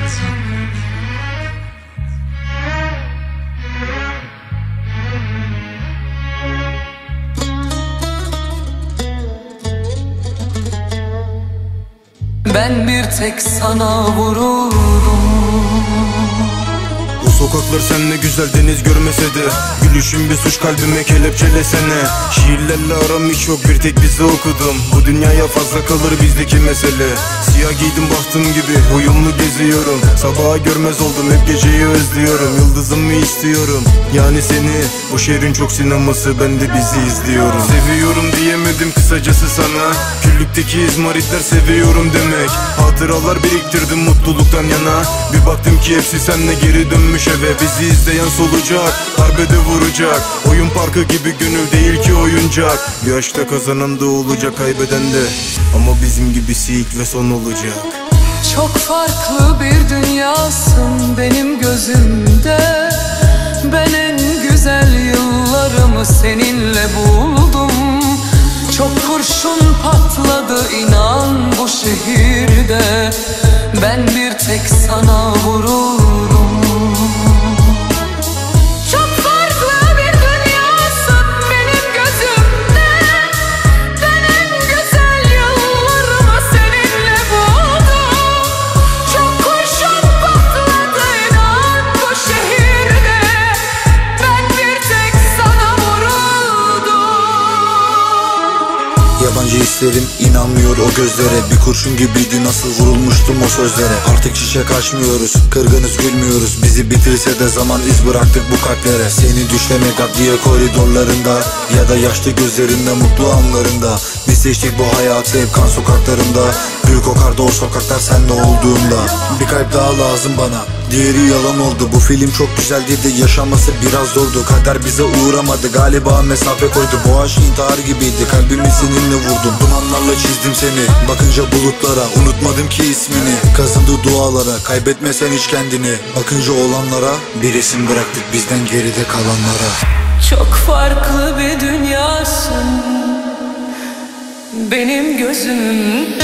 Ben bir tek sana vururum. Bu sokaklar sen ne güzel deniz görmese de gülüşün bir suç, kalbime kelepçelesene. Şiirlerle aram hiç yok, bir tek bizi okudum. Bu dünyaya fazla kalır bizdeki mesele. Siyah giydim bahtım gibi uyumlu geziyorum. Sabaha görmez oldum, hep geceyi özlüyorum. Yıldızımı istiyorum, yani seni. Bu şehrin çok sineması, ben de bizi izliyorum. Seviyorum diyemedim kısacası sana. Küllükteki izmaritler seviyorum demek. Hatıralar biriktirdim mutluluktan yana. Bir baktım ki hepsi senle geri dönmüş eve. Bizi izleyen solucak, darbede vuracak. Oyun parkı gibi gönül değil ki oyuncak. Bir aşkta kazanan da olacak, kaybeden de. Ama bizim gibisi ilk ve son olacak. Çok farklı bir dünyasın benim gözümde. Ben en güzel yıllarımı seninle buldum. Çok kurşun patladı inan bu şehirde. Ben bir tek sana vururum. Çok farklı bir dünyasın benim gözümde. Ben en güzel yıllarımı seninle buldum. Çok kurşun patladı inan bu şehirde. Ben bir tek sana vuruldum. Yabancı hislerim inanmıyor o gözlere. Bir kurşun gibiydi nasıl vurulmuştum o sözlere. Artık çiçek açmıyoruz, kırgınız gülmüyoruz. Bizi bitirse de zaman iz bıraktık bu kalplere. Seni düşlemek adliye koridorlarında ya da yaşlı gözlerinde mutlu anlarında. Biz seçtik bu hayatı hep kan sokaklarında. Gül kokardı o sokaklar senle olduğunda. Bir kalp daha lazım bana, diğeri yalan oldu. Bu film çok güzeldi de yaşaması biraz zordu. Kader bize uğramadı galiba, mesafe koydu. Bu aşk intihar gibiydi, kalbimi seninle vurdum. Dumanlarla çizdim seni, bakınca bulutlara. Unutmadım ki ismini, kazındı dualara. Kaybetme sen hiç kendini, bakınca olanlara. Bir isim bıraktık bizden geride kalanlara. Çok farklı bir dünyasın benim gözümde.